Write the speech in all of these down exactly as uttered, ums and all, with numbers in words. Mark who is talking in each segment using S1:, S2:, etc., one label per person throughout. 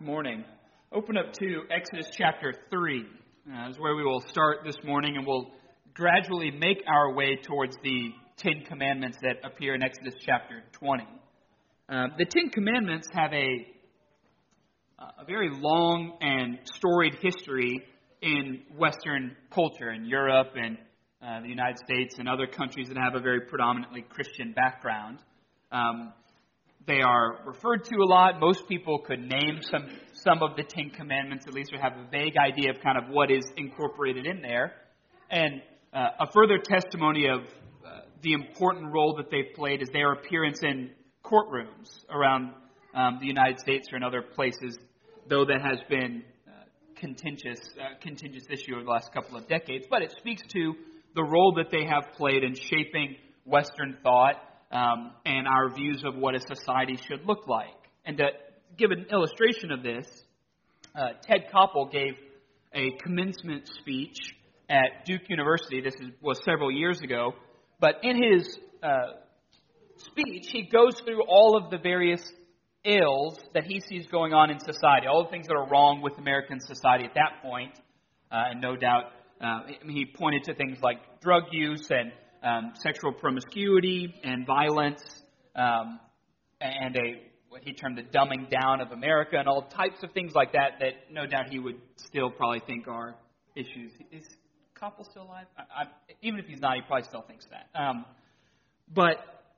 S1: Morning. Open up to Exodus chapter three. Uh, is where we will start this morning, and we'll gradually make our way towards the Ten Commandments that appear in Exodus chapter twenty. Uh, the Ten Commandments have a, a very long and storied history in Western culture, in Europe and uh, the United States and other countries that have a very predominantly Christian background. Um, They are referred to a lot. Most people could name some some of the Ten Commandments, at least, or have a vague idea of kind of what is incorporated in there. And uh, a further testimony of uh, the important role that they've played is their appearance in courtrooms around um, the United States or in other places, though that has been uh, contentious, uh, contentious issue over the last couple of decades. But it speaks to the role that they have played in shaping Western thought, Um, and our views of what a society should look like. And to give an illustration of this, uh, Ted Koppel gave a commencement speech at Duke University. This is, was several years ago. But in his uh, speech, he goes through all of the various ills that he sees going on in society, all the things that are wrong with American society at that point. Uh, and no doubt, uh, he pointed to things like drug use and Um, sexual promiscuity and violence, um, and a what he termed the dumbing down of America, and all types of things like that that no doubt he would still probably think are issues. Is Koppel still alive? I, I, even if he's not, he probably still thinks that. Um, but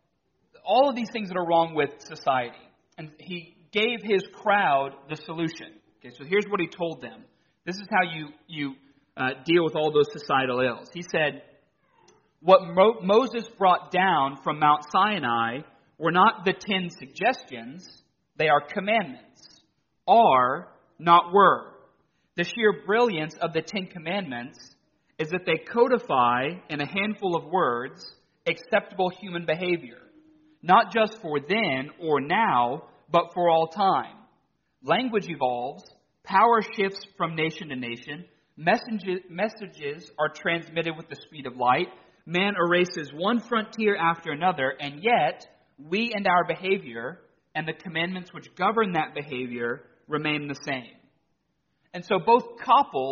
S1: all of these things that are wrong with society, and he gave his crowd the solution. Okay, so here's what he told them. This is how you you uh, deal with all those societal ills. He said, what Mo- Moses brought down from Mount Sinai were not the ten suggestions, they are commandments. Are, not were. The sheer brilliance of the Ten Commandments is that they codify in a handful of words acceptable human behavior, not just for then or now, but for all time. Language evolves, power shifts from nation to nation, messages, messages are transmitted with the speed of light. Man erases one frontier after another, and yet we and our behavior and the commandments which govern that behavior remain the same. And so both Koppel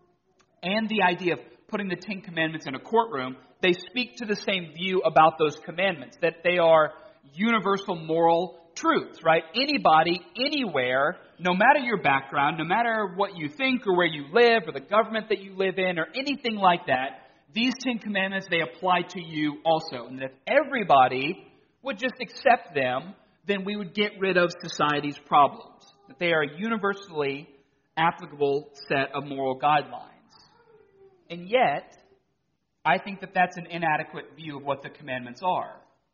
S1: and the idea of putting the Ten Commandments in a courtroom, they speak to the same view about those commandments, that they are universal moral truths, right? Anybody, anywhere, no matter your background, no matter what you think or where you live or the government that you live in or anything like that, these Ten Commandments, they apply to you also. And if everybody would just accept them, then we would get rid of society's problems. That they are a universally applicable set of moral guidelines. And yet, I think that that's an inadequate view of what the commandments are.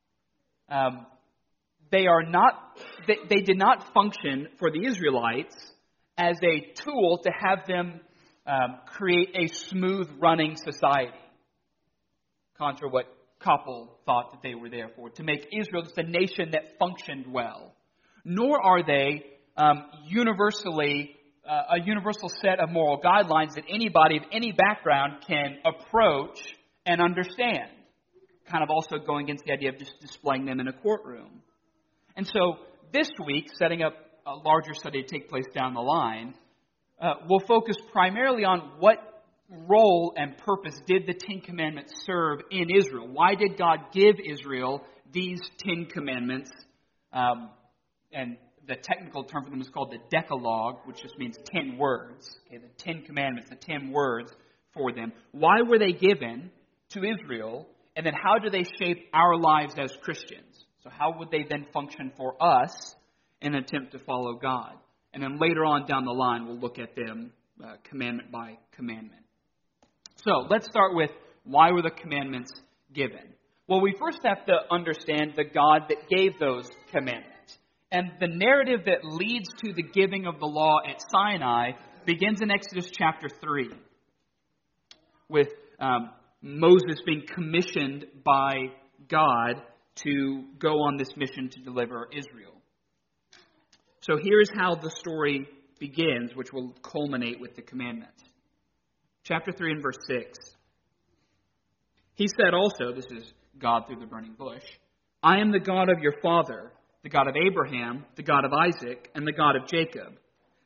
S1: Um, they are not, they, they did not function for the Israelites as a tool to have them um, create a smooth-running society. Contra what Koppel thought that they were there for, to make Israel just a nation that functioned well. Nor are they um, universally uh, a universal set of moral guidelines that anybody of any background can approach and understand. Kind of also going against the idea of just displaying them in a courtroom. And so this week, setting up a larger study to take place down the line, uh, we'll focus primarily on what role and purpose did the Ten Commandments serve in Israel? Why did God give Israel these Ten Commandments? Um, and the technical term for them is called the Decalogue, which just means ten words. Okay, the Ten Commandments, the ten words for them. Why were they given to Israel? And then how do they shape our lives as Christians? So how would they then function for us in an attempt to follow God? And then later on down the line, we'll look at them uh, commandment by commandment. So let's start with, why were the commandments given? Well, we first have to understand the God that gave those commandments. And the narrative that leads to the giving of the law at Sinai begins in Exodus chapter three, with um, Moses being commissioned by God to go on this mission to deliver Israel. So here's how the story begins, which will culminate with the commandments. Chapter three and verse six. He said also, this is God through the burning bush, I am the God of your father, the God of Abraham, the God of Isaac, and the God of Jacob.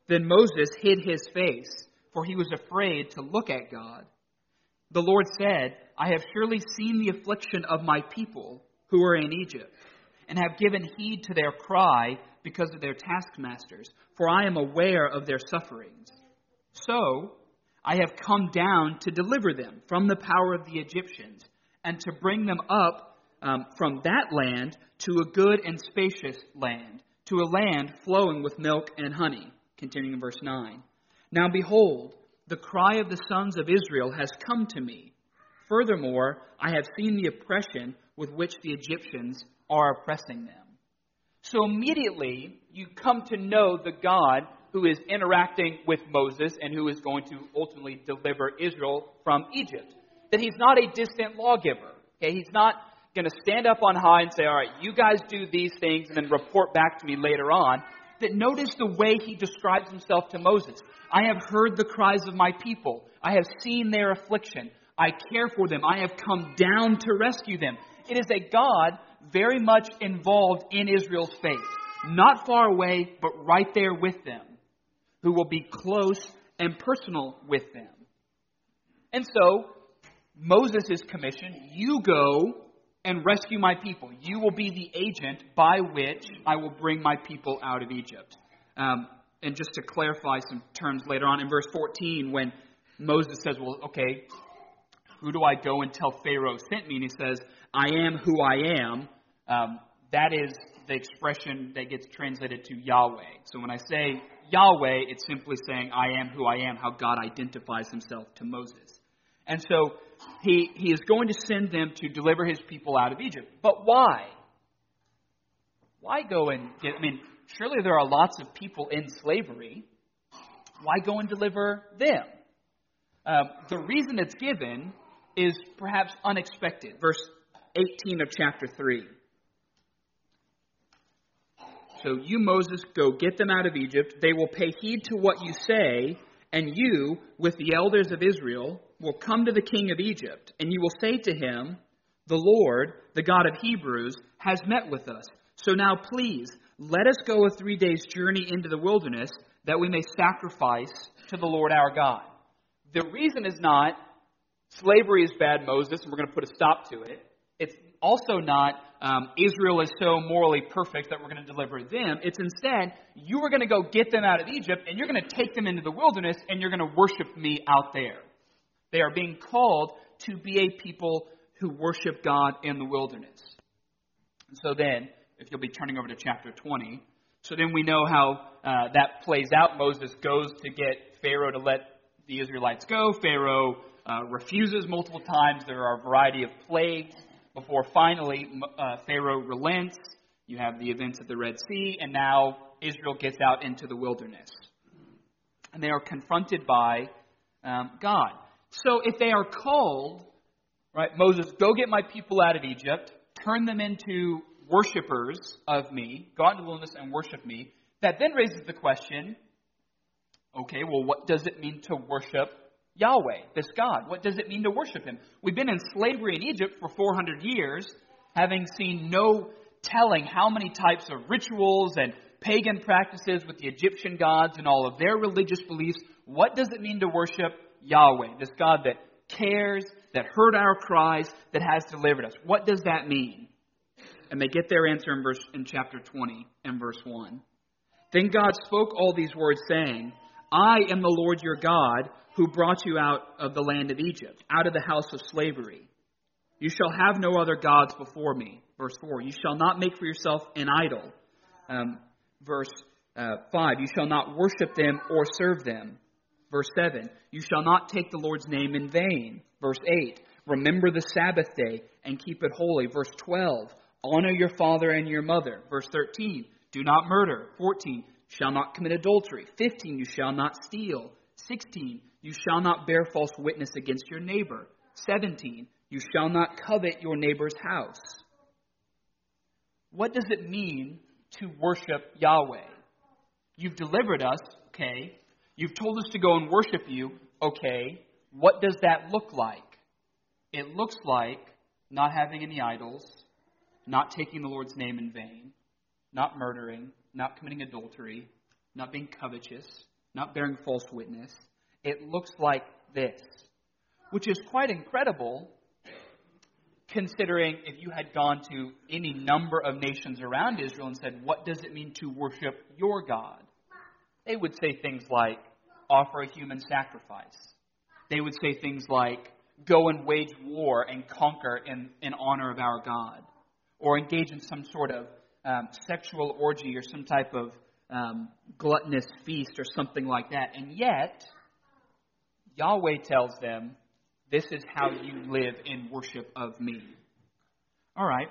S1: Then Moses hid his face, for he was afraid to look at God. The Lord said, I have surely seen the affliction of my people who are in Egypt, and have given heed to their cry because of their taskmasters, for I am aware of their sufferings. So I have come down to deliver them from the power of the Egyptians, and to bring them up um, from that land to a good and spacious land, to a land flowing with milk and honey. Continuing in verse nine. Now behold, the cry of the sons of Israel has come to me. Furthermore, I have seen the oppression with which the Egyptians are oppressing them. So immediately you come to know the God who is interacting with Moses and who is going to ultimately deliver Israel from Egypt. That he's not a distant lawgiver. Okay, he's not going to stand up on high and say, all right, you guys do these things and then report back to me later on. That notice the way he describes himself to Moses. I have heard the cries of my people. I have seen their affliction. I care for them. I have come down to rescue them. It is a God very much involved in Israel's faith. Not far away, but right there with them. Who will be close and personal with them. And so, Moses is commissioned, you go and rescue my people. You will be the agent by which I will bring my people out of Egypt. Um, and just to clarify some terms later on, in verse fourteen, when Moses says, well, okay, who do I go and tell Pharaoh sent me? And he says, I am who I am. Um, that is the expression that gets translated to Yahweh. So when I say Yahweh, it's simply saying, I am who I am, how God identifies himself to Moses. And so he, he is going to send them to deliver his people out of Egypt. But why? Why go and get, I mean, surely there are lots of people in slavery. Why go and deliver them? Uh, the reason it's given is perhaps unexpected. Verse eighteen of chapter three. So you, Moses, go get them out of Egypt. They will pay heed to what you say, and you, with the elders of Israel, will come to the king of Egypt, and you will say to him, the Lord, the God of Hebrews, has met with us. So now please, let us go a three days journey into the wilderness, that we may sacrifice to the Lord our God. The reason is not, slavery is bad, Moses, and we're going to put a stop to it. It's also not, um, Israel is so morally perfect that we're going to deliver them. It's instead, you are going to go get them out of Egypt, and you're going to take them into the wilderness, and you're going to worship me out there. They are being called to be a people who worship God in the wilderness. And so then, if you'll be turning over to chapter twenty, so then we know how uh, that plays out. Moses goes to get Pharaoh to let the Israelites go. Pharaoh uh, refuses multiple times. There are a variety of plagues before finally uh, Pharaoh relents. You have the events at the Red Sea, and now Israel gets out into the wilderness. And they are confronted by um, God. So if they are called, right, Moses, go get my people out of Egypt, turn them into worshipers of me, go out into the wilderness and worship me, that then raises the question, okay, well, what does it mean to worship Yahweh, this God? What does it mean to worship him? We've been in slavery in Egypt for four hundred years, having seen no telling how many types of rituals and pagan practices with the Egyptian gods and all of their religious beliefs. What does it mean to worship Yahweh, this God that cares, that heard our cries, that has delivered us? What does that mean? And they get their answer in verse in chapter twenty and verse one. Then God spoke all these words, saying, I am the Lord your God, who brought you out of the land of Egypt, out of the house of slavery. You shall have no other gods before me. Verse four, you shall not make for yourself an idol. Um, verse uh, five, you shall not worship them or serve them. Verse seven, you shall not take the Lord's name in vain. Verse eight, remember the Sabbath day and keep it holy. Verse twelve, honor your father and your mother. Verse thirteen, do not murder. fourteen, shall not commit adultery. fifteen, you shall not steal. sixteen, you shall not bear false witness against your neighbor. seventeen, you shall not covet your neighbor's house. What does it mean to worship Yahweh? You've delivered us, okay. You've told us to go and worship you, okay. What does that look like? It looks like not having any idols, not taking the Lord's name in vain, not murdering, not committing adultery, not being covetous, not bearing false witness. It looks like this, which is quite incredible considering if you had gone to any number of nations around Israel and said, what does it mean to worship your God? They would say things like, offer a human sacrifice. They would say things like, go and wage war and conquer in, in honor of our God. Or engage in some sort of um, sexual orgy or some type of um, gluttonous feast or something like that. And yet, Yahweh tells them, this is how you live in worship of me. All right.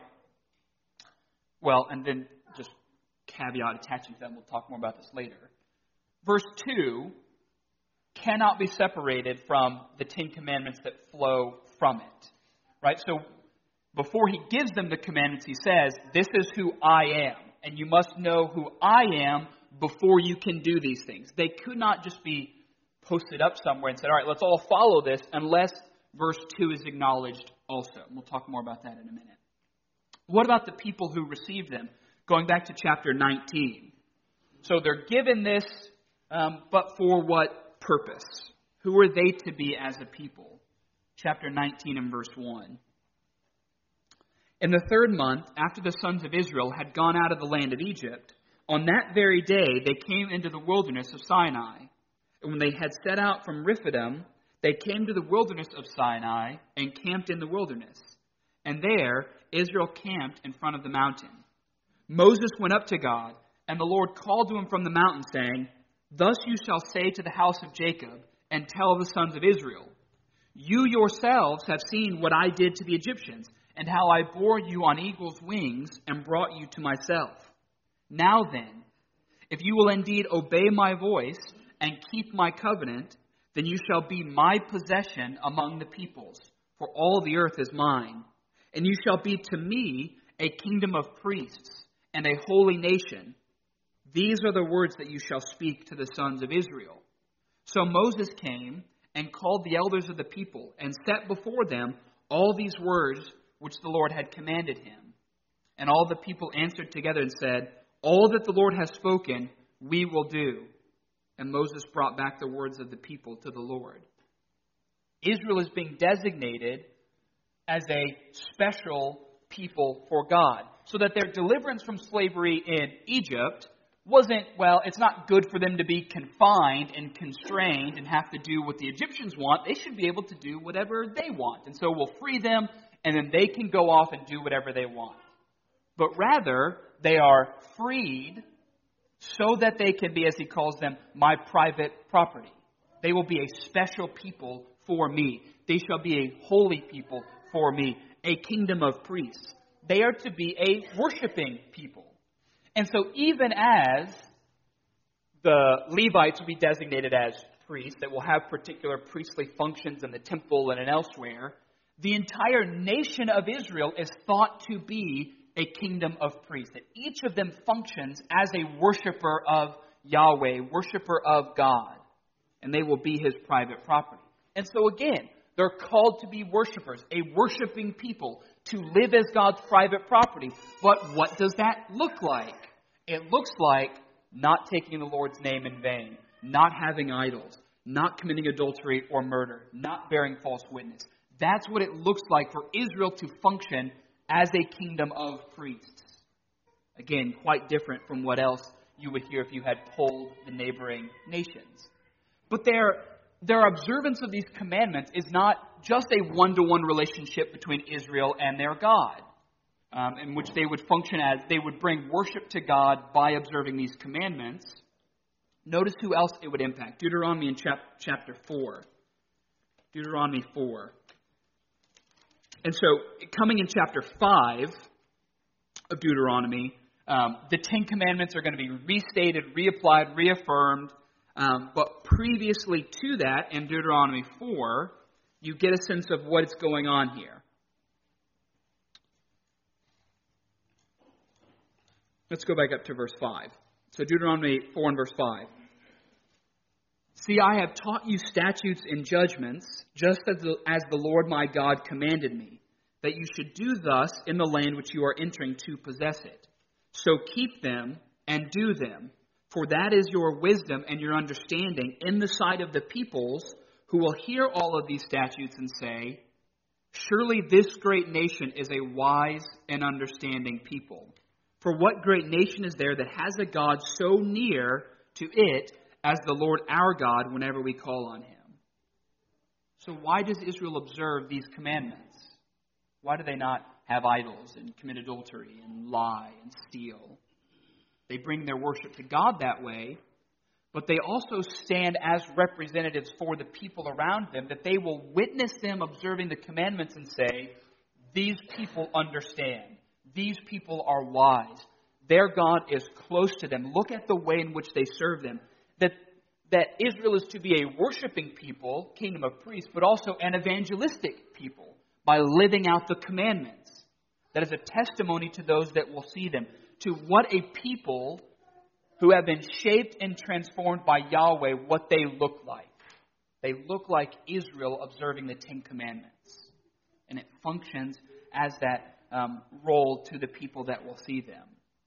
S1: Well, and then just caveat attaching to that, we'll talk more about this later. Verse two cannot be separated from the Ten Commandments that flow from it. Right? So before he gives them the commandments, he says, this is who I am. And you must know who I am before you can do these things. They could not just be posted up somewhere and said, all right, let's all follow this, unless verse two is acknowledged also. And we'll talk more about that in a minute. What about the people who received them? Going back to chapter nineteen. So they're given this, um, but for what purpose? Who are they to be as a people? Chapter nineteen and verse one. In the third month, after the sons of Israel had gone out of the land of Egypt, on that very day they came into the wilderness of Sinai. And when they had set out from Rephidim, they came to the wilderness of Sinai and camped in the wilderness. And there Israel camped in front of the mountain. Moses went up to God, and the Lord called to him from the mountain, saying, thus you shall say to the house of Jacob, and tell the sons of Israel, you yourselves have seen what I did to the Egyptians, and how I bore you on eagle's wings and brought you to myself. Now then, if you will indeed obey my voice and keep my covenant, then you shall be my possession among the peoples, for all the earth is mine. And you shall be to me a kingdom of priests and a holy nation. These are the words that you shall speak to the sons of Israel. So Moses came and called the elders of the people and set before them all these words which the Lord had commanded him. And all the people answered together and said, all that the Lord has spoken, we will do. And Moses brought back the words of the people to the Lord. Israel is being designated as a special people for God, so that their deliverance from slavery in Egypt wasn't, well, it's not good for them to be confined and constrained and have to do what the Egyptians want. They should be able to do whatever they want. And so we'll free them, and then they can go off and do whatever they want. But rather, they are freed so that they can be, as he calls them, my private property. They will be a special people for me. They shall be a holy people for me, a kingdom of priests. They are to be a worshiping people. And so even as the Levites will be designated as priests that will have particular priestly functions in the temple and elsewhere, the entire nation of Israel is thought to be a kingdom of priests. That each of them functions as a worshiper of Yahweh, worshiper of God. And they will be his private property. And so again, they're called to be worshipers, a worshiping people, to live as God's private property. But what does that look like? It looks like not taking the Lord's name in vain, not having idols, not committing adultery or murder, not bearing false witness. That's what it looks like for Israel to function as a kingdom of priests. Again, quite different from what else you would hear if you had polled the neighboring nations. But their, their observance of these commandments is not just a one-to-one relationship between Israel and their God, um, in which they would function as, they would bring worship to God by observing these commandments. Notice who else it would impact. Deuteronomy in chap- chapter four. Deuteronomy four. And so, coming in chapter five of Deuteronomy, um, the Ten Commandments are going to be restated, reapplied, reaffirmed. Um, but previously to that, in Deuteronomy four, you get a sense of what is going on here. Let's go back up to verse five. So Deuteronomy four and verse five. See, I have taught you statutes and judgments, just as the, as the Lord my God commanded me, that you should do thus in the land which you are entering to possess it. So keep them and do them, For that is your wisdom and your understanding in the sight of the peoples, who will hear all of these statutes and say, surely this great nation is a wise and understanding people. For what great nation is there that has a God so near to it as the Lord our God whenever we call on him? So why does Israel observe these commandments? Why do they not have idols and commit adultery and lie and steal? They bring their worship to God that way, but they also stand as representatives for the people around them, that they will witness them observing the commandments and say, these people understand. These people are wise. Their God is close to them. Look at the way in which they serve them. That, that Israel is to be a worshiping people, kingdom of priests, but also an evangelistic people by living out the commandments. That is a testimony to those that will see them, to what a people who have been shaped and transformed by Yahweh, what they look like. They look like Israel observing the Ten Commandments. And it functions as that um, role to the people that will see them.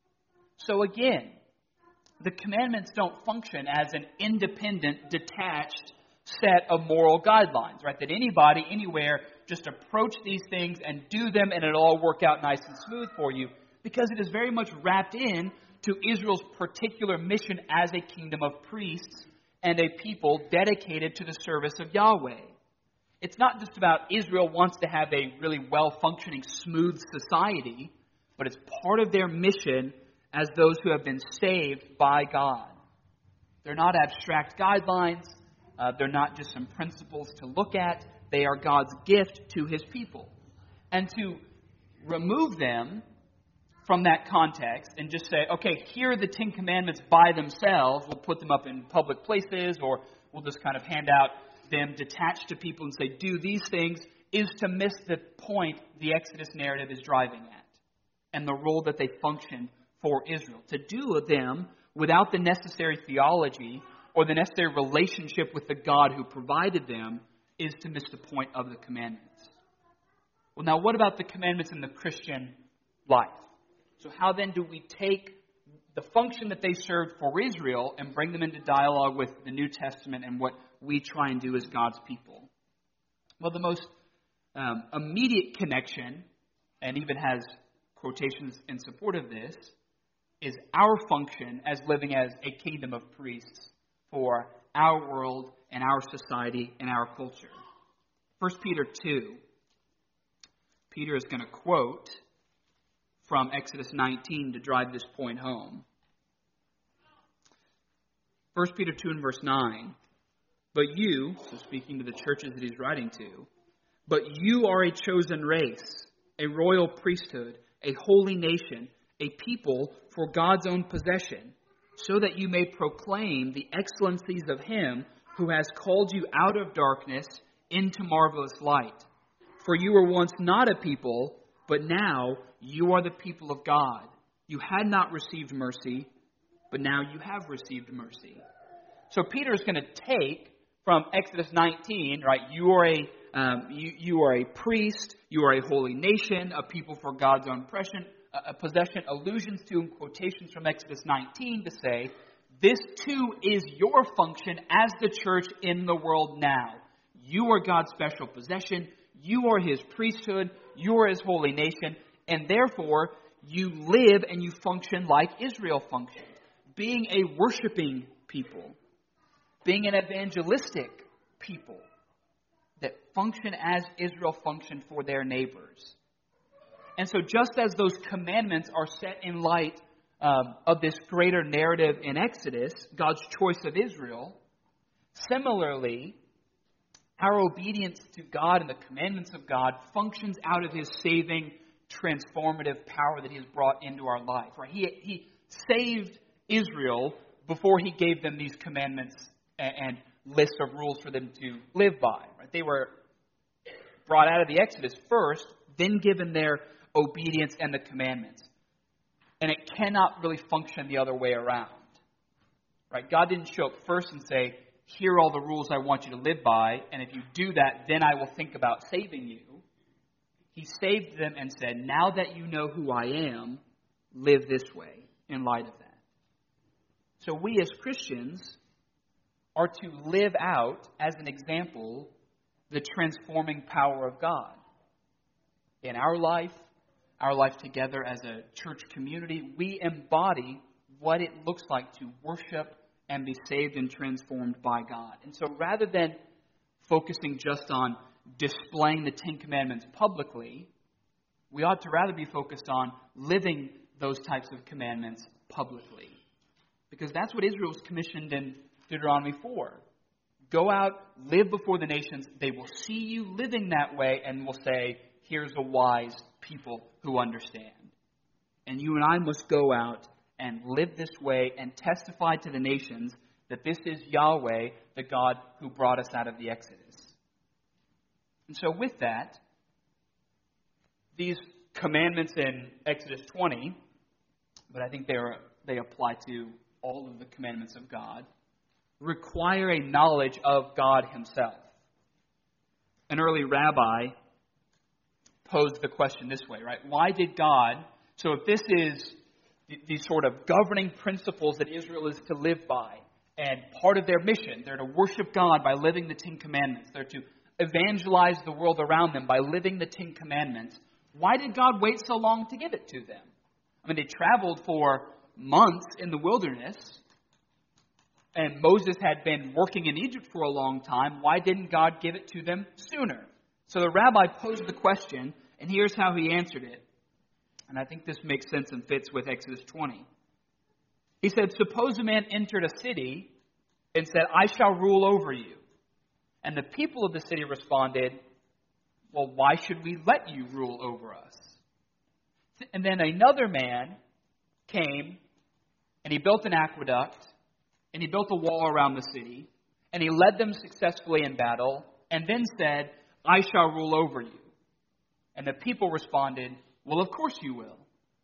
S1: So again, the commandments don't function as an independent, detached set of moral guidelines, right? That anybody, anywhere, just approach these things and do them and it'll all work out nice and smooth for you. Because it is very much wrapped in to Israel's particular mission as a kingdom of priests and a people dedicated to the service of Yahweh. It's not just about Israel wants to have a really well-functioning, smooth society, but it's part of their mission as those who have been saved by God. They're not abstract guidelines. Uh, they're not just some principles to look at. They are God's gift to his people. And to remove them from that context and just say, okay, here are the Ten Commandments by themselves. We'll put them up in public places, or we'll just kind of hand out them detached to people and say, do these things, is to miss the point the Exodus narrative is driving at and the role that they function for Israel. To do them without the necessary theology or the necessary relationship with the God who provided them is to miss the point of the commandments. Well, now what about the commandments in the Christian life? So how then do we take the function that they served for Israel and bring them into dialogue with the New Testament and what we try and do as God's people? Well, the most um, immediate connection, and even has quotations in support of this, is our function as living as a kingdom of priests for our world and our society and our culture. First Peter two, Peter is going to quote from Exodus nineteen to drive this point home. First Peter two and verse nine. But you, so speaking to the churches that he's writing to, but you are a chosen race, a royal priesthood, a holy nation, a people for God's own possession, so that you may proclaim the excellencies of him who has called you out of darkness into marvelous light. For you were once not a people, but now you are the people of God. You had not received mercy, but now you have received mercy. So Peter is going to take from Exodus nineteen, right? You are a um, you, you are a priest. You are a holy nation, a people for God's own possession. A possession, allusions to and quotations from Exodus nineteen to say, this too is your function as the church in the world now. You are God's special possession. You are his priesthood. You are his holy nation. And therefore, you live and you function like Israel functioned. Being a worshiping people. Being an evangelistic people that function as Israel functioned for their neighbors. And so just as those commandments are set in light um, of this greater narrative in Exodus, God's choice of Israel, similarly, our obedience to God and the commandments of God functions out of his saving, transformative power that he has brought into our life. Right? He, he saved Israel before he gave them these commandments and, and lists of rules for them to live by. Right? They were brought out of the Exodus first, then given their obedience and the commandments. And it cannot really function the other way around. Right? God didn't show up first and say, here are all the rules I want you to live by, and if you do that, then I will think about saving you. He saved them and said, now that you know who I am, live this way in light of that. So we as Christians are to live out, as an example, the transforming power of God in our life, our life together as a church community. We embody what it looks like to worship and be saved and transformed by God. And so rather than focusing just on displaying the Ten Commandments publicly, we ought to rather be focused on living those types of commandments publicly. Because that's what Israel was commissioned in Deuteronomy four. Go out, live before the nations. They will see you living that way and will say, here's a wise people who understand. And you and I must go out and live this way and testify to the nations that this is Yahweh, the God who brought us out of the Exodus. And so with that, these commandments in Exodus twenty, but I think they are, they apply to all of the commandments of God, require a knowledge of God himself. An early rabbi posed the question this way, right? Why did God, so if this is these sort of governing principles that Israel is to live by, and part of their mission, they're to worship God by living the Ten Commandments, they're to evangelize the world around them by living the Ten Commandments, why did God wait so long to give it to them? I mean, they traveled for months in the wilderness, and Moses had been working in Egypt for a long time. Why didn't God give it to them sooner? So the rabbi posed the question, and here's how he answered it. And I think this makes sense and fits with Exodus twenty. He said, suppose a man entered a city and said, I shall rule over you. And the people of the city responded, well, why should we let you rule over us? And then another man came, and he built an aqueduct, and he built a wall around the city, and he led them successfully in battle, and then said, I shall rule over you. And the people responded, well, of course you will.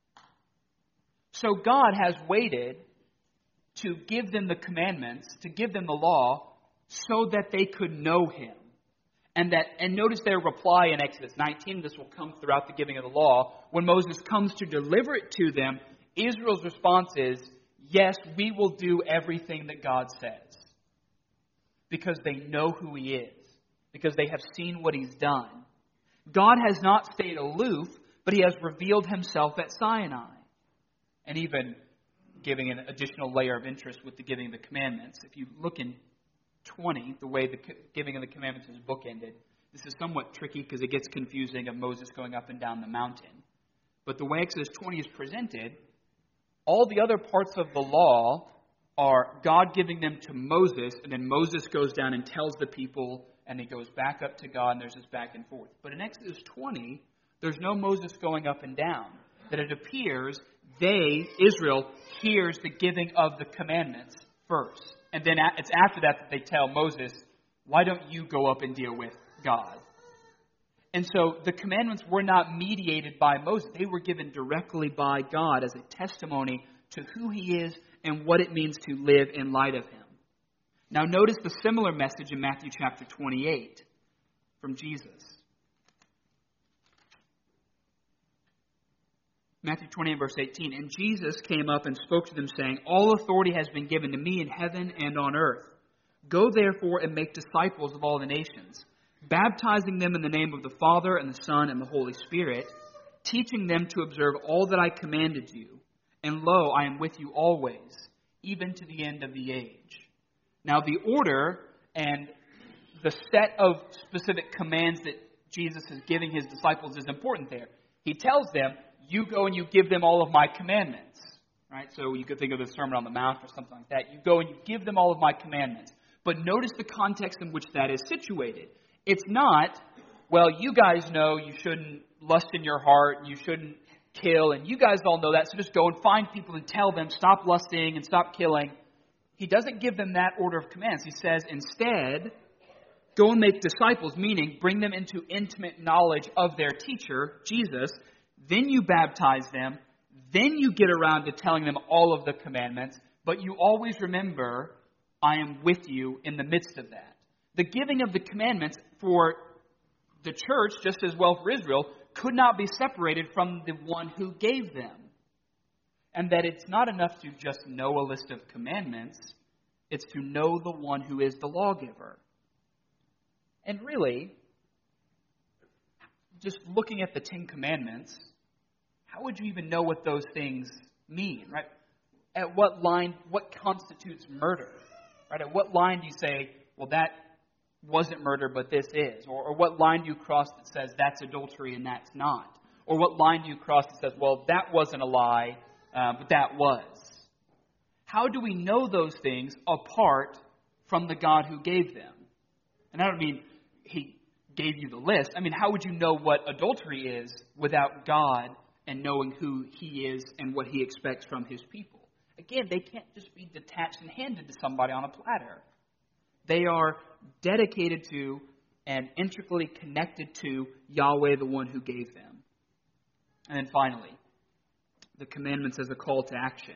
S1: So God has waited to give them the commandments, to give them the law, so that they could know him. And that, and notice their reply in Exodus nineteen, this will come throughout the giving of the law. When Moses comes to deliver it to them, Israel's response is, yes, we will do everything that God says. Because they know who he is. Because they have seen what he's done. God has not stayed aloof, but he has revealed himself at Sinai. And even giving an additional layer of interest with the giving of the commandments. If you look in twenty, the way the giving of the commandments is bookended, this is somewhat tricky because it gets confusing of Moses going up and down the mountain. But the way Exodus twenty is presented, all the other parts of the law are God giving them to Moses, and then Moses goes down and tells the people, and he goes back up to God, and there's this back and forth. But in Exodus twenty, there's no Moses going up and down. That it appears they, Israel, hears the giving of the commandments first. And then it's after that that they tell Moses, why don't you go up and deal with God? And so the commandments were not mediated by Moses. They were given directly by God as a testimony to who he is and what it means to live in light of him. Now notice the similar message in Matthew chapter twenty-eight from Jesus. Matthew twenty-eight, verse eighteen, and Jesus came up and spoke to them, saying, all authority has been given to me in heaven and on earth. Go therefore and make disciples of all the nations, baptizing them in the name of the Father and the Son and the Holy Spirit, teaching them to observe all that I commanded you. And lo, I am with you always, even to the end of the age. Now the order and the set of specific commands that Jesus is giving his disciples is important there. He tells them, you go and you give them all of my commandments. Right? So you could think of the Sermon on the Mount or something like that. You go and you give them all of my commandments. But notice the context in which that is situated. It's not, well, you guys know you shouldn't lust in your heart, and you shouldn't kill, and you guys all know that, so just go and find people and tell them, stop lusting and stop killing. He doesn't give them that order of commands. He says, instead, go and make disciples, meaning bring them into intimate knowledge of their teacher, Jesus. Then you baptize them. Then you get around to telling them all of the commandments. But you always remember, I am with you in the midst of that. The giving of the commandments for the church, just as well for Israel, could not be separated from the one who gave them. and that it's not enough to just know a list of commandments, it's to know the one who is the lawgiver. And really, just looking at the Ten Commandments, how would you even know what those things mean, right? At what line, what constitutes murder, right? At what line do you say, well, that wasn't murder, but this is? Or, or what line do you cross that says that's adultery and that's not? Or what line do you cross that says, well, that wasn't a lie, uh, but that was? How do we know those things apart from the God who gave them? And I don't mean he gave you the list. I mean, how would you know what adultery is without God and knowing who he is and what he expects from his people? Again, they can't just be detached and handed to somebody on a platter. They are dedicated to and intricately connected to Yahweh, the one who gave them. And then finally, the commandments as a call to action.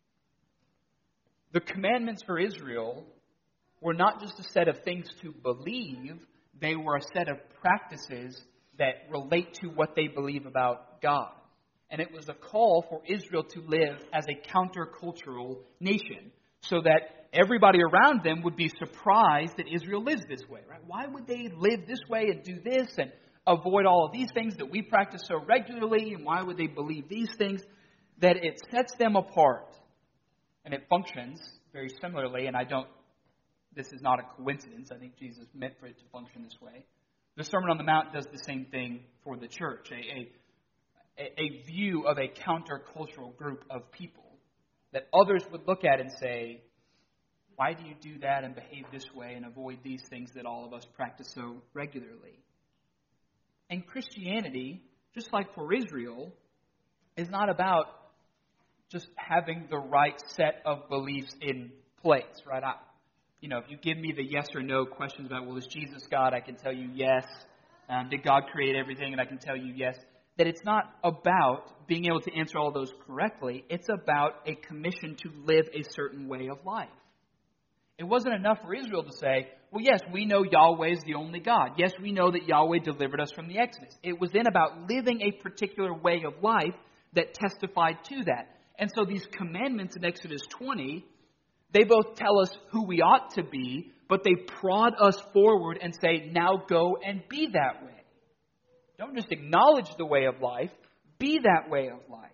S1: The commandments for Israel were not just a set of things to believe, they were a set of practices that relate to what they believe about God. And it was a call for Israel to live as a countercultural nation, so that everybody around them would be surprised that Israel lives this way, right? Why would they live this way and do this and avoid all of these things that we practice so regularly? And why would they believe these things? That it sets them apart. And it functions very similarly, and I don't, this is not a coincidence. I think Jesus meant for it to function this way. The Sermon on the Mount does the same thing for the church, a, a, a view of a countercultural group of people that others would look at and say, why do you do that and behave this way and avoid these things that all of us practice so regularly? And Christianity, just like for Israel, is not about just having the right set of beliefs in place, right? I, you know, if you give me the yes or no questions about, well, is Jesus God? I can tell you yes. Um, did God create everything? And I can tell you yes. That it's not about being able to answer all those correctly. It's about a commission to live a certain way of life. It wasn't enough for Israel to say, well, yes, we know Yahweh is the only God. Yes, we know that Yahweh delivered us from the Exodus. It was then about living a particular way of life that testified to that. And so these commandments in Exodus twenty, they both tell us who we ought to be, but they prod us forward and say, now go and be that way. Don't just acknowledge the way of life, be that way of life.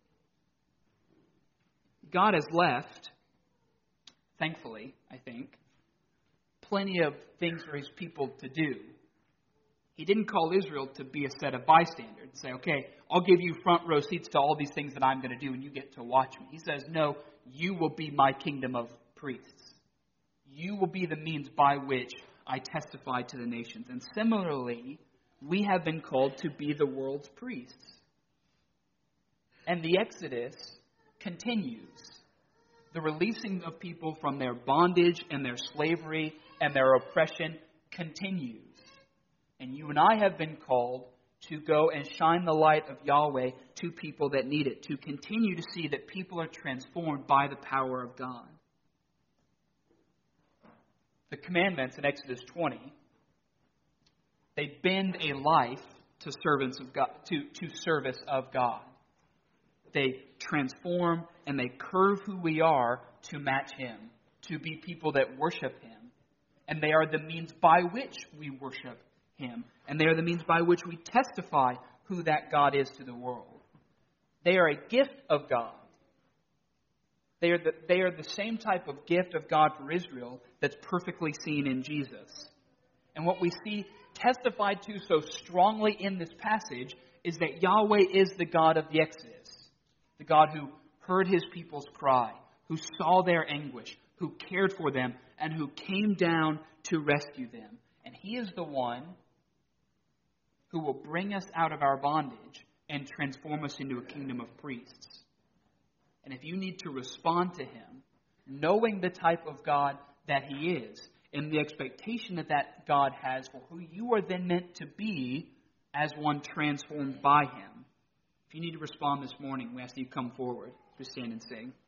S1: God has left, thankfully, I think, plenty of things for his people to do. He didn't call Israel to be a set of bystanders and say, okay, I'll give you front row seats to all these things that I'm going to do and you get to watch me. He says, no, you will be my kingdom of priests. You will be the means by which I testify to the nations. And similarly, we have been called to be the world's priests. And the Exodus continues. The releasing of people from their bondage and their slavery and their oppression continues. And you and I have been called to go and shine the light of Yahweh to people that need it, to continue to see that people are transformed by the power of God. The commandments in Exodus twenty, they bend a life to servants of God, to, to service of God. They transform and they curve who we are to match Him, to be people that worship Him. And they are the means by which we worship Him. And they are the means by which we testify who that God is to the world. They are a gift of God. They are the, they are the same type of gift of God for Israel that's perfectly seen in Jesus. And what we see testified to so strongly in this passage is that Yahweh is the God of the Exodus. The God who heard His people's cry, who saw their anguish, who cared for them, and who came down to rescue them. And He is the one who will bring us out of our bondage and transform us into a kingdom of priests. And if you need to respond to Him, knowing the type of God that He is, and the expectation that that God has for who you are then meant to be as one transformed by Him. If you need to respond this morning, we ask that you come forward to stand and sing.